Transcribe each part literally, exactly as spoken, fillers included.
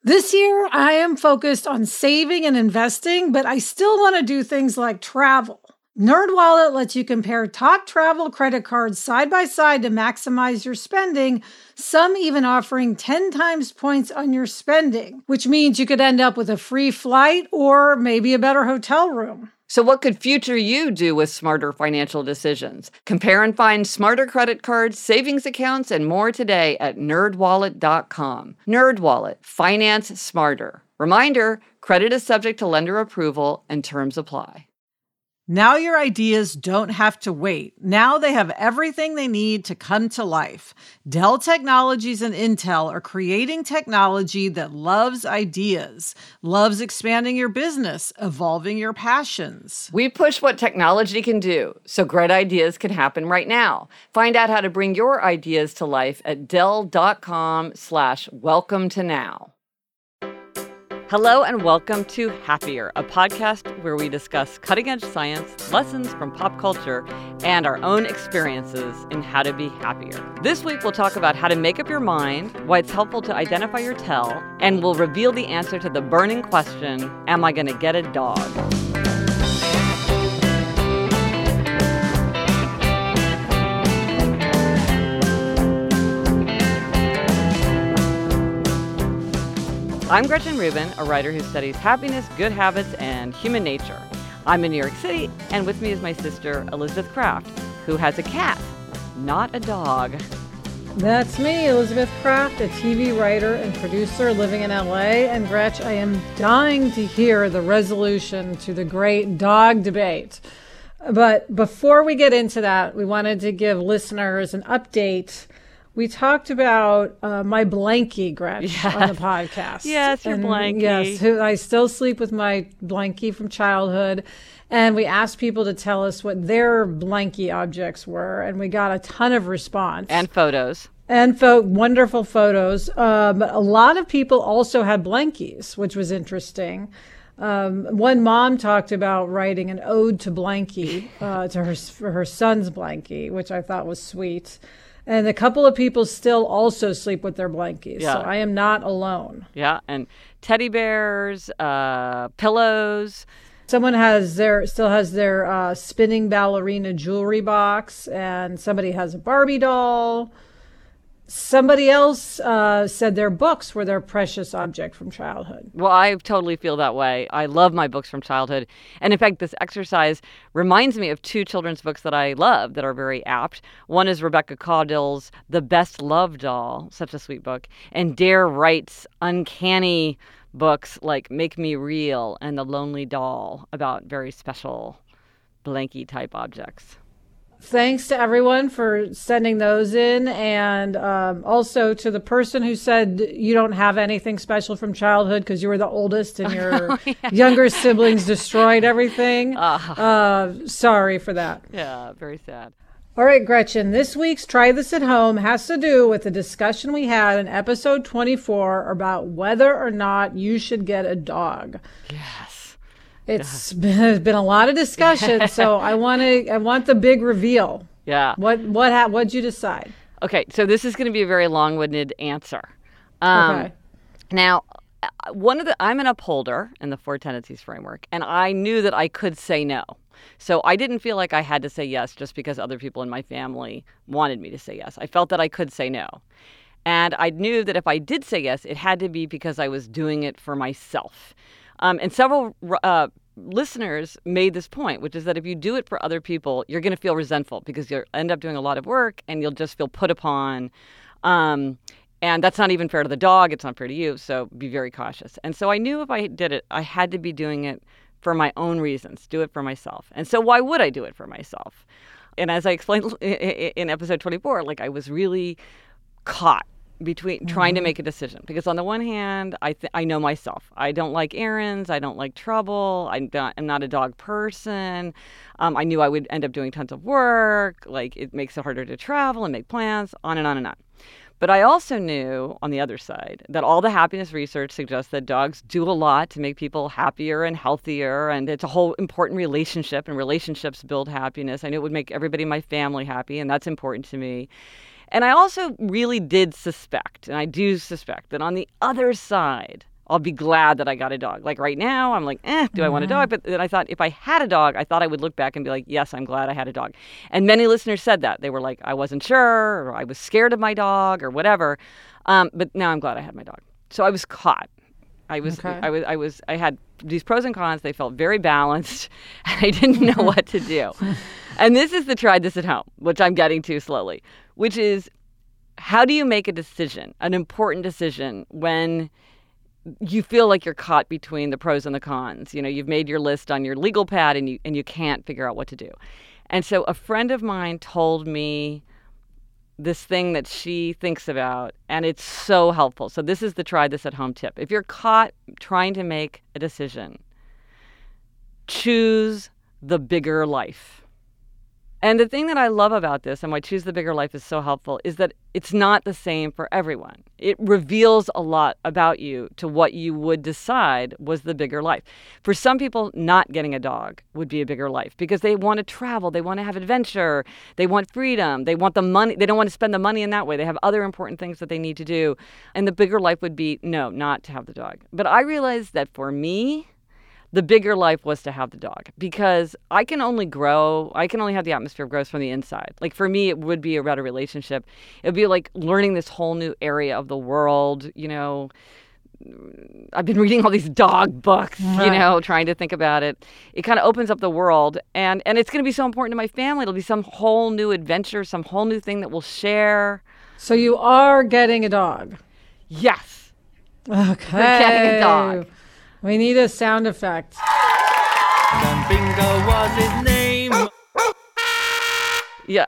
This year, I am focused on saving and investing, but I still want to do things like travel. NerdWallet lets you compare top travel credit cards side by side to maximize your spending, some even offering ten times points on your spending, which means you could end up with a free flight or maybe a better hotel room. So what could future you do with smarter financial decisions? Compare and find smarter credit cards, savings accounts, and more today at nerd wallet dot com. NerdWallet. Finance smarter. Reminder, credit is subject to lender approval and terms apply. Now your ideas don't have to wait. Now they have everything they need to come to life. Dell Technologies and Intel are creating technology that loves ideas, loves expanding your business, evolving your passions. We push what technology can do, so great ideas can happen right now. Find out how to bring your ideas to life at dell.com slash welcome to now. Hello and welcome to Happier, a podcast where we discuss cutting-edge science, lessons from pop culture, and our own experiences in how to be happier. This week, we'll talk about how to make up your mind, why it's helpful to identify your tell, and we'll reveal the answer to the burning question, am I going to get a dog? I'm Gretchen Rubin, a writer who studies happiness, good habits, and human nature. I'm in New York City, and with me is my sister, Elizabeth Kraft, who has a cat, not a dog. That's me, Elizabeth Kraft, a T V writer and producer living in L A. And Gretch, I am dying to hear the resolution to the great dog debate. But before we get into that, we wanted to give listeners an update. We talked about uh, my blankie, Gretch, yes. on the podcast. Yes, your and blankie. Yes, who, I still sleep with my blankie from childhood. And we asked people to tell us what their blankie objects were, and we got a ton of response. And photos. And fo- wonderful photos. Um, a lot of people also had blankies, which was interesting. Um, one mom talked about writing an ode to blankie, uh, to her, for her son's blankie, which I thought was sweet. And a couple of people still also sleep with their blankies. Yeah. So I am not alone. Yeah, and teddy bears, uh, pillows. Someone has their still has their uh, spinning ballerina jewelry box, and somebody has a Barbie doll. Somebody else uh, said their books were their precious object from childhood. Well, I totally feel that way. I love my books from childhood. And in fact, this exercise reminds me of two children's books that I love that are very apt. One is Rebecca Caudill's The Best Love Doll, such a sweet book. And Dare Wright's uncanny books like Make Me Real and The Lonely Doll, about very special blankie-type objects. Thanks to everyone for sending those in, and um, also to the person who said you don't have anything special from childhood because you were the oldest and your oh, yeah. younger siblings destroyed everything. Uh, uh, sorry for that. Yeah, very sad. All right, Gretchen, this week's Try This at Home has to do with the discussion we had in episode twenty-four about whether or not you should get a dog. Yes. It's been, been a lot of discussion, so I want to. I want the big reveal. Yeah. What what ha- what'd you decide? Okay, so this is going to be a very long-winded answer. Um, okay. Now, one of the I'm an upholder in the Four Tendencies framework, and I knew that I could say no. So I didn't feel like I had to say yes just because other people in my family wanted me to say yes. I felt that I could say no. And I knew that if I did say yes, it had to be because I was doing it for myself. Um, and several uh, listeners made this point, which is that if you do it for other people, you're going to feel resentful because you'll end up doing a lot of work and you'll just feel put upon. Um, and that's not even fair to the dog. It's not fair to you. So be very cautious. And so I knew if I did it, I had to be doing it for my own reasons, do it for myself. And so why would I do it for myself? And as I explained in episode twenty-four, like I was really caught between mm-hmm. trying to make a decision. Because on the one hand, I th- I know myself. I don't like errands. I don't like trouble. I'm not, I'm not a dog person. Um, I knew I would end up doing tons of work. Like, it makes it harder to travel and make plans, on and on and on. But I also knew, on the other side, that all the happiness research suggests that dogs do a lot to make people happier and healthier, and it's a whole important relationship, and relationships build happiness. I knew it would make everybody in my family happy, and that's important to me. And I also really did suspect, and I do suspect, that on the other side I'll be glad that I got a dog. Like right now, I'm like, eh, do I want a dog? But then I thought if I had a dog, I thought I would look back and be like, yes, I'm glad I had a dog. And many listeners said that. They were like, I wasn't sure, or I was scared of my dog, or whatever. Um, but now I'm glad I had my dog. So I was caught. I was, Okay. I was, I was, I had these pros and cons. They felt very balanced, and I didn't know what to do. And this is the tried this at home, which I'm getting to slowly, which is how do you make a decision, an important decision, when you feel like you're caught between the pros and the cons? You know, you've made your list on your legal pad and you and you can't figure out what to do. And so a friend of mine told me this thing that she thinks about, and it's so helpful. So this is the try this at home tip. If you're caught trying to make a decision, choose the bigger life. And the thing that I love about this and why Choose the Bigger Life is so helpful is that it's not the same for everyone. It reveals a lot about you to what you would decide was the bigger life. For some people, not getting a dog would be a bigger life because they want to travel, they want to have adventure, they want freedom, they want the money, they don't want to spend the money in that way. They have other important things that they need to do. And the bigger life would be, no, not to have the dog. But I realized that for me, the bigger life was to have the dog because I can only grow, I can only have the atmosphere of growth from the inside. Like for me, it would be about a relationship. It would be like learning this whole new area of the world. You know, I've been reading all these dog books, Right. you know, trying to think about it. It kind of opens up the world. And, and it's going to be so important to my family. It'll be some whole new adventure, some whole new thing that we'll share. So you are getting a dog. Yes. Okay. We're getting a dog. We need a sound effect. And Bingo was his name. Yeah.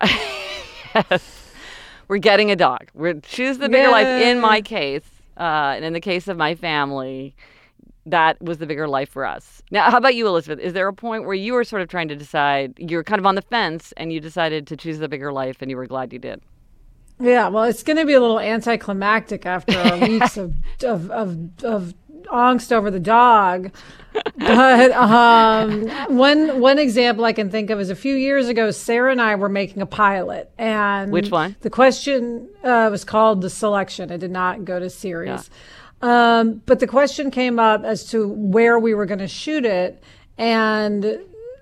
Yes. We're getting a dog. We're choose the bigger life in my case. Uh, and in the case of my family, that was the bigger life for us. Now, how about you, Elizabeth? Is there a point where you were sort of trying to decide, you're kind of on the fence and you decided to choose the bigger life and you were glad you did? Yeah, well, it's going to be a little anticlimactic after our weeks of, of, of, of angst over the dog. But um, one one example I can think of is a few years ago, Sarah and I were making a pilot. And Which one? The question uh, was called The Selection. It did not go to series. Yeah. Um, but the question came up as to where we were going to shoot it. And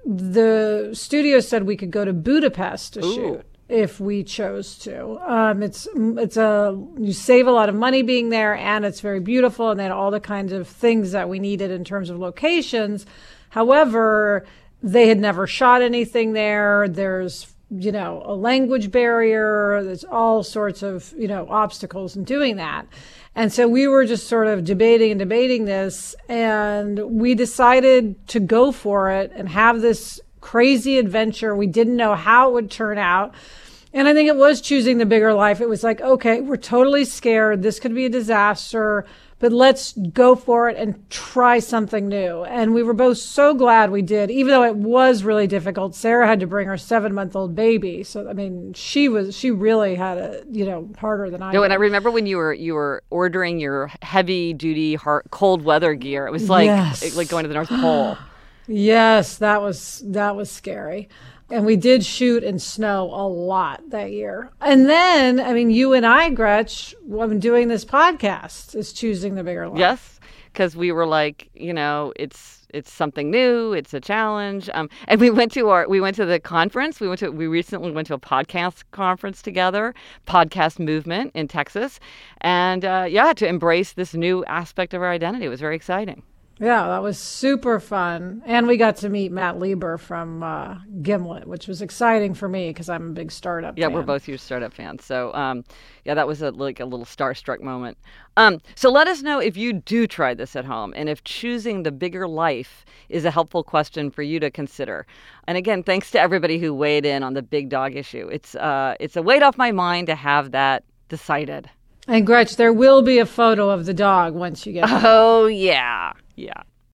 the studio said we could go to Budapest to Ooh. shoot if we chose to. Um, it's it's a you save a lot of money being there, and it's very beautiful, and they had all the kinds of things that we needed in terms of locations. However, they had never shot anything there. There's you know a language barrier. There's all sorts of you know obstacles in doing that. And so we were just sort of debating and debating this, and we decided to go for it and have this crazy adventure. We didn't know how it would turn out. And I think it was choosing the bigger life. It was like, okay, we're totally scared. This could be a disaster, but let's go for it and try something new. And we were both so glad we did, even though it was really difficult. Sarah had to bring her seven month old baby. So, I mean, she was, she really had it, you know, harder than I No, did. and I remember when you were you were ordering your heavy duty hard, cold weather gear. It was like Yes. like going to the North Pole. Yes, that was that was scary. And we did shoot in snow a lot that year. And then, I mean, you and I, Gretch, when doing this podcast, is choosing the bigger life. Yes, because we were like, you know, it's it's something new, it's a challenge. Um, and we went to our we went to the conference. We went to we recently went to a podcast conference together, Podcast Movement in Texas, and uh, yeah, to embrace this new aspect of our identity. It was very exciting. Yeah, that was super fun. And we got to meet Matt Lieber from uh, Gimlet, which was exciting for me because I'm a big startup Yeah, fan. we're both huge startup fans. So, um, yeah, that was a, like a little starstruck moment. Um, so let us know if you do try this at home and if choosing the bigger life is a helpful question for you to consider. And again, thanks to everybody who weighed in on the big dog issue. It's uh, it's a weight off my mind to have that decided. And Gretch, there will be a photo of the dog once you get there. Oh, yeah. Yeah.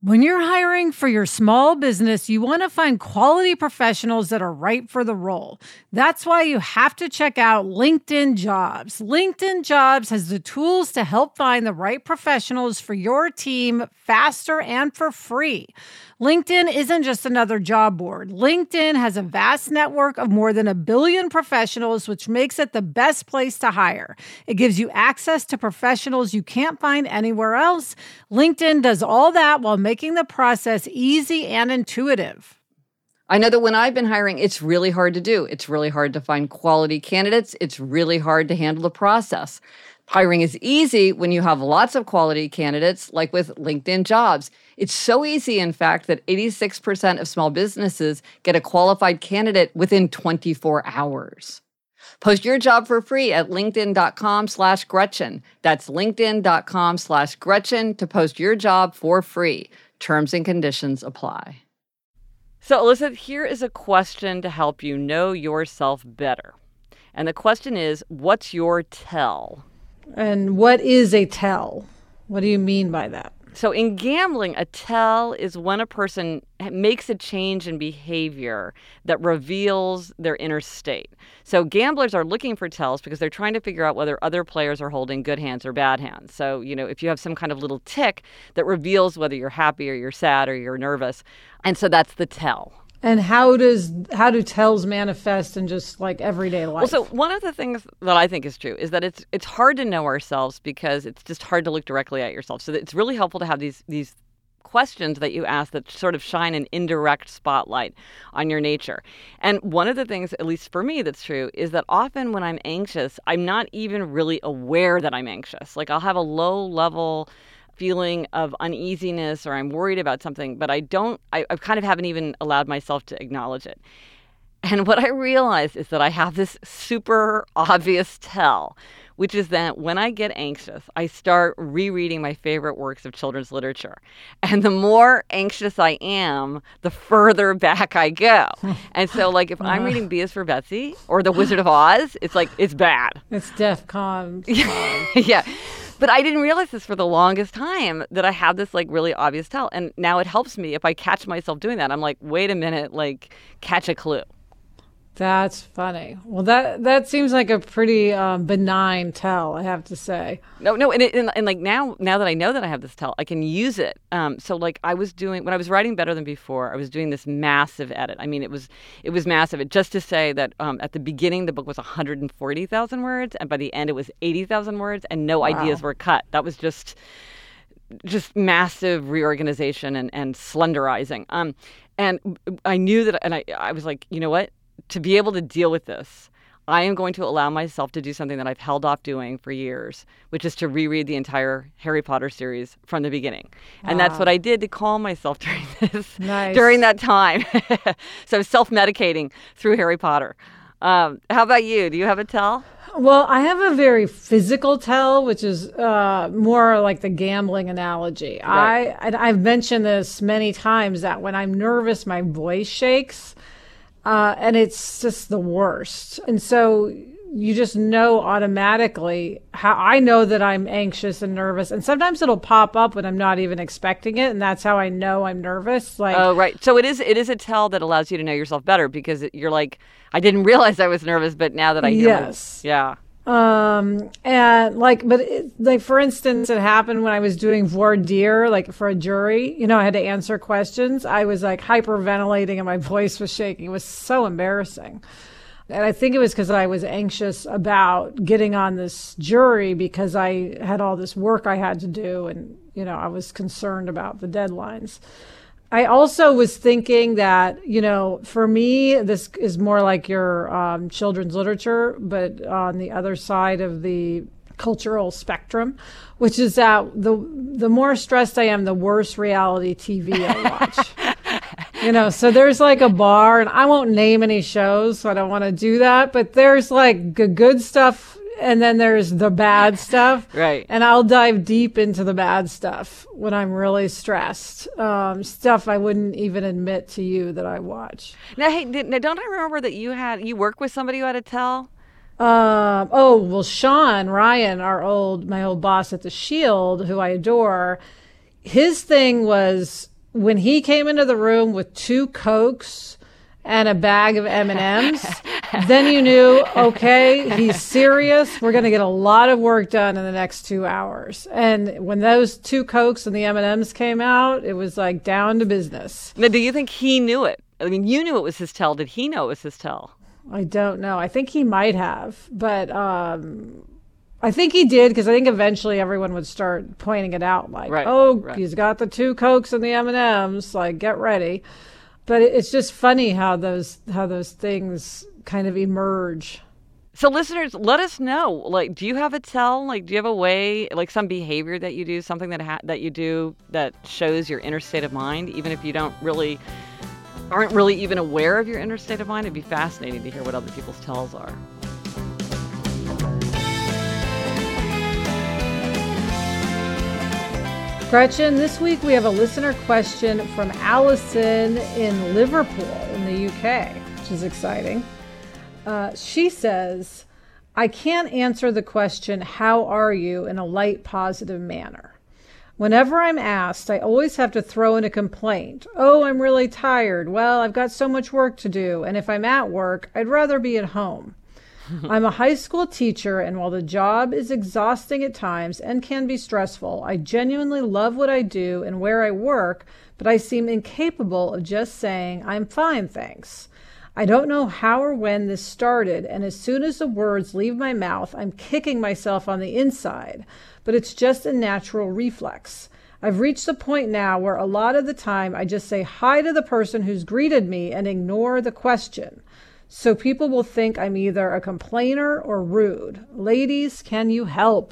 When you're hiring for your small business, you want to find quality professionals that are right for the role. That's why you have to check out LinkedIn Jobs. LinkedIn Jobs has the tools to help find the right professionals for your team faster and for free. LinkedIn isn't just another job board. LinkedIn has a vast network of more than a billion professionals, which makes it the best place to hire. It gives you access to professionals you can't find anywhere else. LinkedIn does all that while making the process easy and intuitive. I know that when I've been hiring, it's really hard to do. It's really hard to find quality candidates. It's really hard to handle the process. Hiring is easy when you have lots of quality candidates, like with LinkedIn Jobs. It's so easy, in fact, that eighty-six percent of small businesses get a qualified candidate within twenty-four hours. Post your job for free at linkedin.com slash Gretchen. That's linkedin.com slash Gretchen to post your job for free. Terms and conditions apply. So, Elizabeth, here is a question to help you know yourself better. And the question is, what's your tell? And what is a tell? What do you mean by that? So in gambling, a tell is when a person makes a change in behavior that reveals their inner state. So gamblers are looking for tells because they're trying to figure out whether other players are holding good hands or bad hands. So, you know, if you have some kind of little tick that reveals whether you're happy or you're sad or you're nervous. And so that's the tell. And how does how do tells manifest in just like everyday life? Well, so one of the things that I think is true is that it's it's hard to know ourselves because it's just hard to look directly at yourself. So it's really helpful to have these these questions that you ask that sort of shine an indirect spotlight on your nature. And one of the things, at least for me, that's true is that often when I'm anxious, I'm not even really aware that I'm anxious. Like I'll have a low level feeling of uneasiness or I'm worried about something, but I don't, I, I kind of haven't even allowed myself to acknowledge it. And what I realize is that I have this super obvious tell, which is that when I get anxious, I start rereading my favorite works of children's literature. And the more anxious I am, the further back I go. And so, like, if I'm reading B is for Betsy or The Wizard of Oz, it's like, it's bad. It's DEF CON. Yeah. But I didn't realize this for the longest time, that I have this like really obvious tell. And now it helps me if I catch myself doing that. I'm like, wait a minute, like catch a clue. That's funny. Well, that that seems like a pretty um, benign tell, I have to say. No, no, and, it, and and like now, now that I know that I have this tell, I can use it. Um, so like I was doing when I was writing Better Than Before, I was doing this massive edit. I mean, it was it was massive. It, just to say that um, at the beginning the book was one hundred forty thousand words, and by the end it was eighty thousand words, and no wow. ideas were cut. That was just just massive reorganization and and slenderizing. Um, and I knew that, and I I was like, you know what? To be able to deal with this, I am going to allow myself to do something that I've held off doing for years, which is to reread the entire Harry Potter series from the beginning. And wow. that's what I did to calm myself during this, nice. during that time. So self-medicating through Harry Potter. Um, how about you? Do you have a tell? Well, I have a very physical tell, which is uh, more like the gambling analogy. Right. I, I've mentioned this many times that when I'm nervous, my voice shakes. Uh, and it's just the worst. And so you just know automatically how I know that I'm anxious and nervous. And sometimes it'll pop up when I'm not even expecting it. And that's how I know I'm nervous. Like, oh, right. So it is it is a tell that allows you to know yourself better because you're like, I didn't realize I was nervous, but now that I hear yes. it, yeah. Um, and like, but it, like, for instance, it happened when I was doing voir dire, like for a jury, you know, I had to answer questions. I was like hyperventilating and my voice was shaking. It was so embarrassing. And I think it was because I was anxious about getting on this jury because I had all this work I had to do. And, you know, I was concerned about the deadlines. I also was thinking that, you know, for me, this is more like your um, children's literature, but on the other side of the cultural spectrum, which is that the the more stressed I am, the worse reality T V I watch. You know, so there's like a bar, and I won't name any shows, so I don't want to do that, but there's like g- good stuff. And then there's the bad stuff. Right. And I'll dive deep into the bad stuff when I'm really stressed. Um, stuff I wouldn't even admit to you that I watch. Now, hey, did, now don't I remember that you had, you worked with somebody who had a tell? Um, oh, well, Sean Ryan, our old, my old boss at the Shield, who I adore, his thing was when he came into the room with two Cokes and a bag of M and M's, then you knew, okay, he's serious. We're going to get a lot of work done in the next two hours. And when those two Cokes and the M and M's came out, it was like down to business. Now, do you think he knew it? I mean, you knew it was his tell. Did he know it was his tell? I don't know. I think he might have, but um, I think he did, because I think eventually everyone would start pointing it out, like, right, oh, right. he's got the two Cokes and the M and M's, like, get ready. But it's just funny how those how those things kind of emerge. So listeners, let us know. Like, do you have a tell? Like, do you have a way, like some behavior that you do, something that ha- that you do that shows your inner state of mind, even if you don't really, aren't really even aware of your inner state of mind? It'd be fascinating to hear what other people's tells are. Gretchen, this week we have a listener question from Allison in Liverpool in the U K, which is exciting. Uh, she says, I can't answer the question, how are you, in a light, positive manner. Whenever I'm asked, I always have to throw in a complaint. Oh, I'm really tired. Well, I've got so much work to do. And if I'm at work, I'd rather be at home. I'm a high school teacher, and while the job is exhausting at times and can be stressful, I genuinely love what I do and where I work, but I seem incapable of just saying, I'm fine, thanks. I don't know how or when this started, and as soon as the words leave my mouth, I'm kicking myself on the inside, but it's just a natural reflex. I've reached the point now where a lot of the time I just say hi to the person who's greeted me and ignore the question. So people will think I'm either a complainer or rude. Ladies, can you help?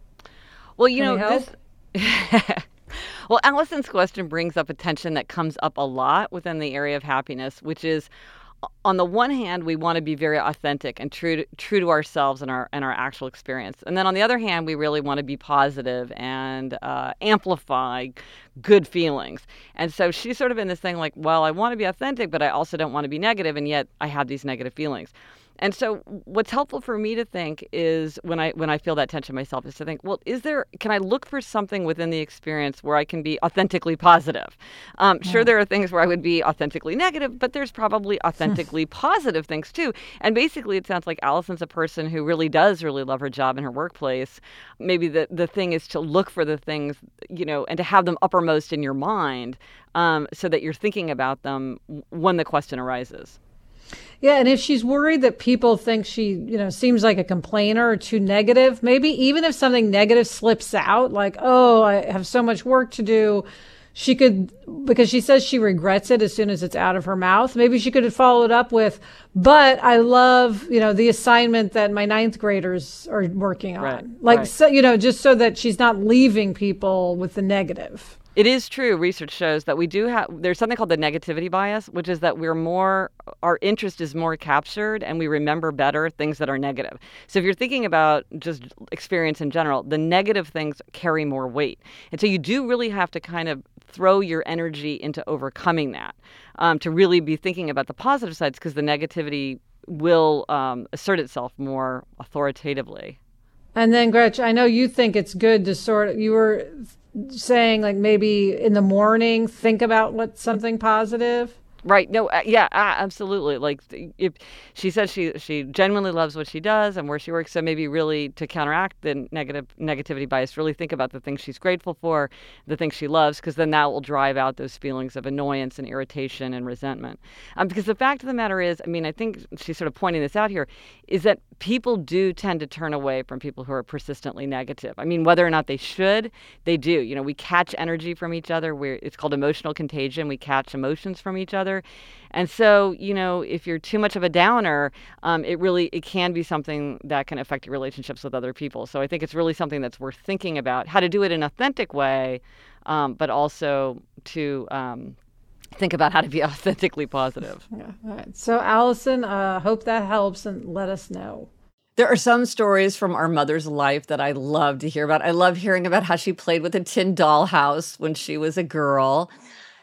Well, you Can know, this. Well, Allison's question brings up a tension that comes up a lot within the area of happiness, which is, on the one hand, we want to be very authentic and true to, true to ourselves and our and our actual experience. And then on the other hand, we really want to be positive and uh, amplify good feelings. And so she's sort of in this thing like, well, I want to be authentic, but I also don't want to be negative, and yet I have these negative feelings. And so what's helpful for me to think is when I when I feel that tension myself is to think, well, is there, can I look for something within the experience where I can be authentically positive? Um, yeah. Sure, there are things where I would be authentically negative, but there's probably authentically positive things too. And basically it sounds like Allison's a person who really does really love her job and her workplace. Maybe the, the thing is to look for the things, you know, and to have them uppermost in your mind um, so that you're thinking about them when the question arises. Yeah, and if she's worried that people think she, you know, seems like a complainer or too negative, maybe even if something negative slips out, like, oh, I have so much work to do, she could, because she says she regrets it as soon as it's out of her mouth, maybe she could have followed up with, but I love, you know, the assignment that my ninth graders are working on. Right, like, right. So, you know, just so that she's not leaving people with the negative. It is true. Research shows that we do have, there's something called the negativity bias, which is that we're more, our interest is more captured and we remember better things that are negative. So if you're thinking about just experience in general, the negative things carry more weight. And so you do really have to kind of throw your energy into overcoming that um, to really be thinking about the positive sides, because the negativity will um, assert itself more authoritatively. And then, Gretch, I know you think it's good to sort of, you were saying like maybe in the morning, think about what something positive. Right. No. Uh, yeah. Uh, absolutely. Like, if she says she she genuinely loves what she does and where she works, so maybe really to counteract the negative negativity bias, really think about the things she's grateful for, the things she loves, because then that will drive out those feelings of annoyance and irritation and resentment. Um, because the fact of the matter is, I mean, I think she's sort of pointing this out here, is that people do tend to turn away from people who are persistently negative. I mean, whether or not they should, they do. You know, we catch energy from each other. We're, it's called emotional contagion. We catch emotions from each other. And so, you know, if you're too much of a downer, um, it really, it can be something that can affect your relationships with other people. So I think it's really something that's worth thinking about, how to do it in an authentic way, um, but also to um, think about how to be authentically positive. Yeah. All right. So, Allison, uh, hope that helps, and let us know. There are some stories from our mother's life that I love to hear about. I love hearing about how she played with a tin dollhouse when she was a girl.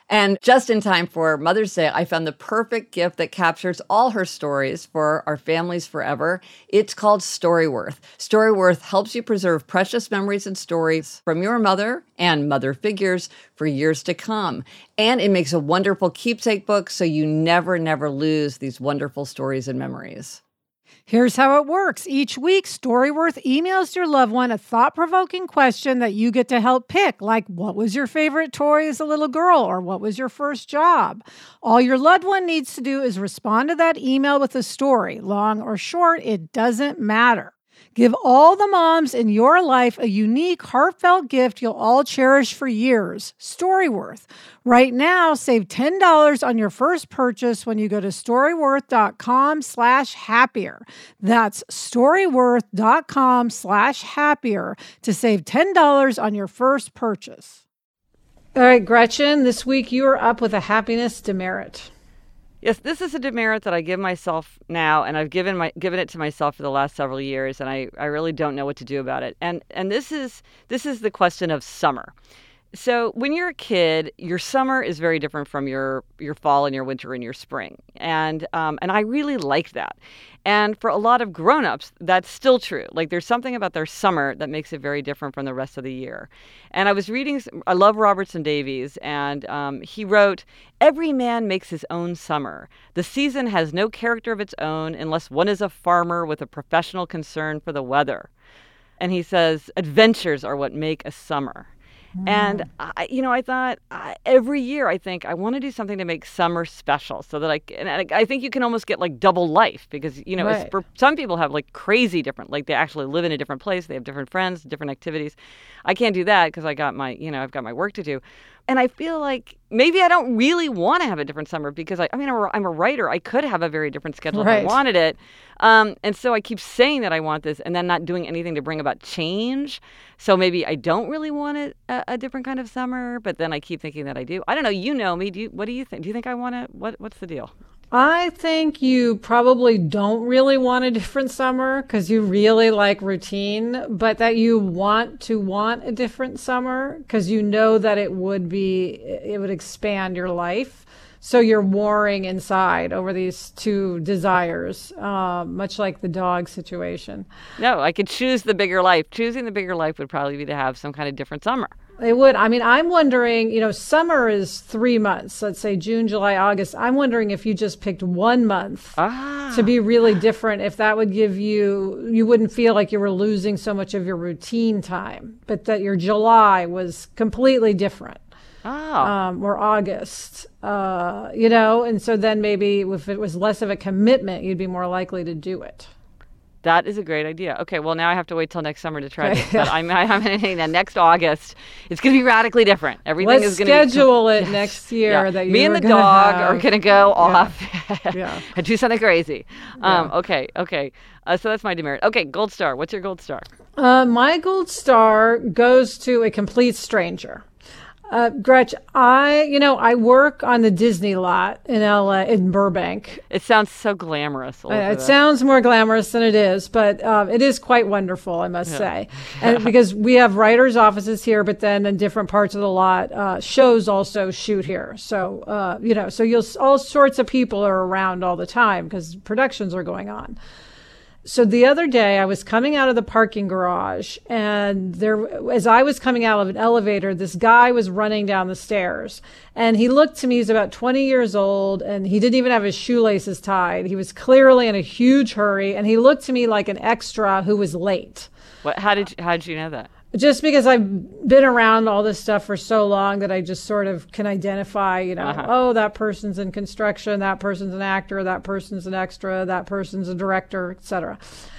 And just in time for Mother's Day, I found the perfect gift that captures all her stories for our families forever. It's called Storyworth. Storyworth helps you preserve precious memories and stories from your mother and mother figures for years to come. And it makes a wonderful keepsake book so you never, never lose these wonderful stories and memories. Here's how it works. Each week, Storyworth emails your loved one a thought-provoking question that you get to help pick, like what was your favorite toy as a little girl, or what was your first job? All your loved one needs to do is respond to that email with a story. Long or short, it doesn't matter. Give all the moms in your life a unique, heartfelt gift you'll all cherish for years. Storyworth. Right now, save ten dollars on your first purchase when you go to storyworth.com slash happier. That's storyworth.com slash happier to save ten dollars on your first purchase. All right, Gretchen, this week you are up with a happiness demerit. Yes, this is a demerit that I give myself now, and I've given my given it to myself for the last several years, and I, I really don't know what to do about it. And and this is this is the question of summer. So when you're a kid, your summer is very different from your your fall and your winter and your spring, and um, and I really like that. And for a lot of grown-ups, that's still true. Like there's something about their summer that makes it very different from the rest of the year. And I was reading, I love Robertson Davies, and um, he wrote, "Every man makes his own summer. The season has no character of its own unless one is a farmer with a professional concern for the weather." And he says, "Adventures are what make a summer." And, I, you know, I thought uh, every year I think I want to do something to make summer special so that I can, and I, I think you can almost get like double life because, you know, Right. it's for some people have like crazy different, like they actually live in a different place. They have different friends, different activities. I can't do that because I got my, you know, I've got my work to do. And I feel like maybe I don't really want to have a different summer because I, I mean, I'm a, I'm a writer. I could have a very different schedule Right. if I wanted it. Um, and so I keep saying that I want this and then not doing anything to bring about change. So maybe I don't really want it, a, a different kind of summer, but then I keep thinking that I do. I don't know. You know me. Do you, what do you think? Do you think I want to, what, what's the deal? I think you probably don't really want a different summer because you really like routine, but that you want to want a different summer because you know that it would be, it would expand your life. So you're warring inside over these two desires, uh, much like the dog situation. No, I could choose the bigger life. Choosing the bigger life would probably be to have some kind of different summer. It would. I mean, I'm wondering, you know, summer is three months, let's say June, July, August. I'm wondering if you just picked one month Ah. to be really different, if that would give you, you wouldn't feel like you were losing so much of your routine time, but that your July was completely different. Oh. Um, or August, uh, you know, and so then maybe if it was less of a commitment, you'd be more likely to do it. That is a great idea. Okay, well, now I have to wait till next summer to try this. But I'm, I'm thinking that next August, it's going to be radically different. Everything Let's is going to be schedule it next year. Yeah. That you Me and were the gonna dog have. are going to go off Yeah. and do something crazy. Um, Yeah. Okay, okay. Uh, so that's my demerit. Okay, gold star. What's your gold star? Uh, my gold star goes to a complete stranger. Uh, Gretch, I, you know, I work on the Disney lot in L A, in Burbank. It sounds so glamorous. Uh, it Elizabeth. sounds more glamorous than it is, but um, it is quite wonderful, I must say. And because we have writers' offices here, but then in different parts of the lot, uh, shows also shoot here. So, uh, you know, so you'll all sorts of people are around all the time because productions are going on. So the other day I was coming out of the parking garage and there, as I was coming out of an elevator, this guy was running down the stairs and he looked to me, he's about twenty years old and he didn't even have his shoelaces tied. He was clearly in a huge hurry and he looked to me like an extra who was late. What? How did you, how did you know that? Just because I've been around all this stuff for so long that I just sort of can identify, you know, Uh-huh. oh, that person's in construction, that person's an actor, that person's an extra, that person's a director, et cetera.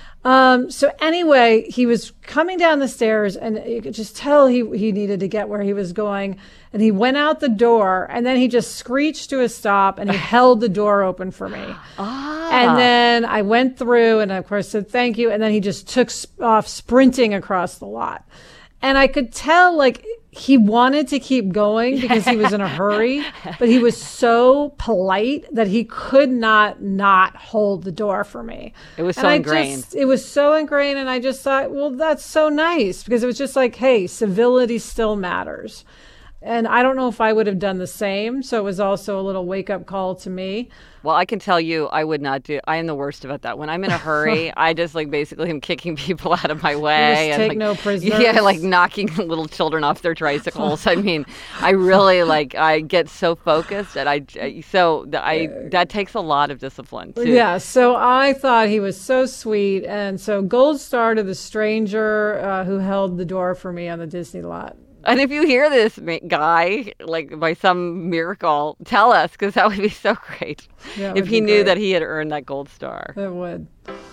Um, so anyway, he was coming down the stairs and you could just tell he, he needed to get where he was going. And he went out the door and then he just screeched to a stop and he held the door open for me. Ah. And then I went through and of course said thank you. And then he just took sp- off sprinting across the lot. And I could tell like he wanted to keep going because he was in a hurry, but he was so polite that he could not not hold the door for me. It was so and I ingrained. Just, it was so ingrained. And I just thought, well, that's so nice because it was just like, hey, civility still matters. And I don't know if I would have done the same. So it was also a little wake-up call to me. Well, I can tell you I would not do. I am the worst about that. When I'm in a hurry, I just like basically am kicking people out of my way. You just and take like, no prisoners. Yeah, like knocking little children off their tricycles. I mean, I really like, I get so focused and I, so I, that takes a lot of discipline too. Yeah, so I thought he was so sweet. And so gold star to the stranger uh, who held the door for me on the Disney lot. And if you hear this ma- guy, like by some miracle, tell us, because that would be so great. That if would he be knew great. that he had earned that gold star. It would.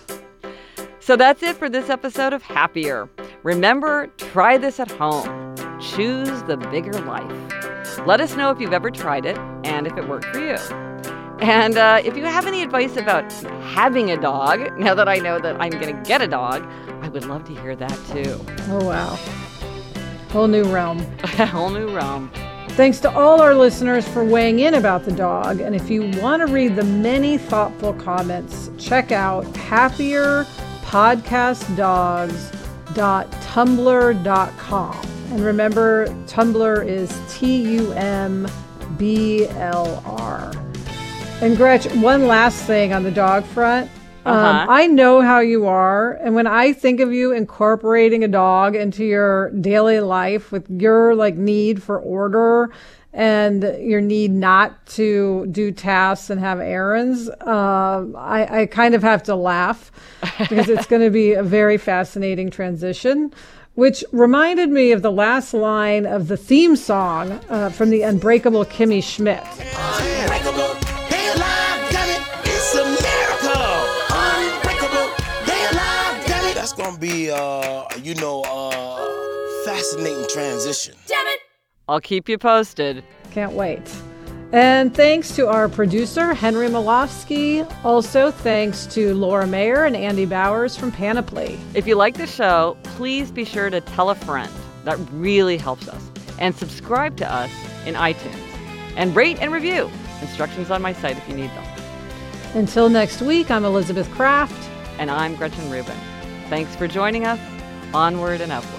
So that's it for this episode of Happier. Remember, try this at home. Choose the bigger life. Let us know if you've ever tried it and if it worked for you. And uh, if you have any advice about having a dog, now that I know that I'm going to get a dog, I would love to hear that too. Oh, wow. Whole new realm. A whole new realm. Thanks to all our listeners for weighing in about the dog. And if you want to read the many thoughtful comments, check out happier podcast dogs dot tumblr dot com. And remember, Tumblr is T U M B L R. And Gretch, one last thing on the dog front. Um, Uh-huh. I know how you are. And when I think of you incorporating a dog into your daily life with your like need for order and your need not to do tasks and have errands, uh, I, I kind of have to laugh because it's going to be a very fascinating transition, which reminded me of the last line of the theme song uh, from the Unbreakable Kimmy Schmidt. Unbreakable, they alive, damn it, it's a miracle. Unbreakable, they alive, damn it. That's gonna be, uh, you know, uh, fascinating transition. Damn it. I'll keep you posted. Can't wait. And thanks to our producer, Henry Malofsky. Also, thanks to Laura Mayer and Andy Bowers from Panoply. If you like the show, please be sure to tell a friend. That really helps us. And subscribe to us in iTunes. And rate and review. Instructions on my site if you need them. Until next week, I'm Elizabeth Kraft. And I'm Gretchen Rubin. Thanks for joining us. Onward and upward.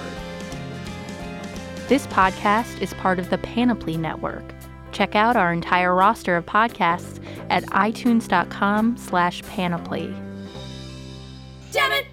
This podcast is part of the Panoply Network. Check out our entire roster of podcasts at itunes.com slash panoply. Damn it.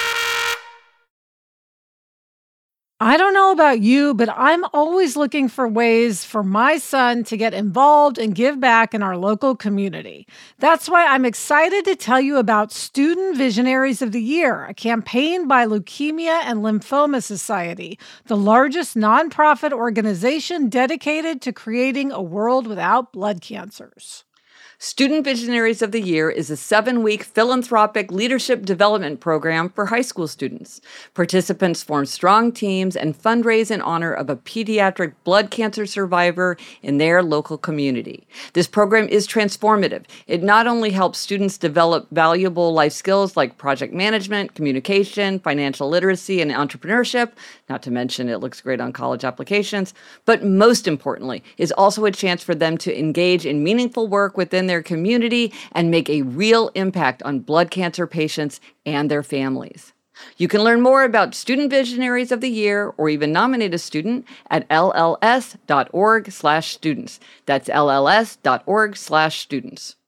I don't know about you, but I'm always looking for ways for my son to get involved and give back in our local community. That's why I'm excited to tell you about Student Visionaries of the Year, a campaign by Leukemia and Lymphoma Society, the largest nonprofit organization dedicated to creating a world without blood cancers. Student Visionaries of the Year is a seven-week philanthropic leadership development program for high school students. Participants form strong teams and fundraise in honor of a pediatric blood cancer survivor in their local community. This program is transformative. It not only helps students develop valuable life skills like project management, communication, financial literacy, and entrepreneurship, not to mention it looks great on college applications, but most importantly, is also a chance for them to engage in meaningful work within their community and make a real impact on blood cancer patients and their families. You can learn more about Student Visionaries of the Year or even nominate a student at L L S dot org slash students. That's L L S dot org slash students.